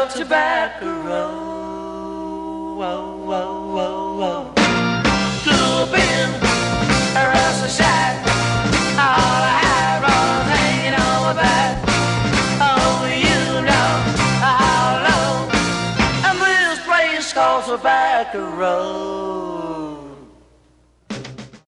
of Tobacco Road. Whoa, whoa, whoa, whoa. Clubbing, a rustle shack. All I had was hanging on my back. Oh, you know how low. And this place called Tobacco Road.